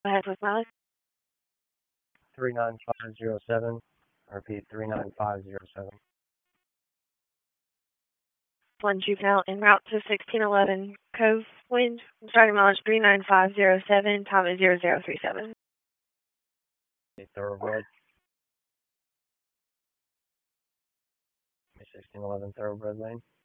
ahead with mileage. 39507. Repeat, 39507. One juvenile en route to 1611 Cove Wind. Starting mileage 39507. Time is 0037. Thoroughbred. 1611 Thoroughbred lane.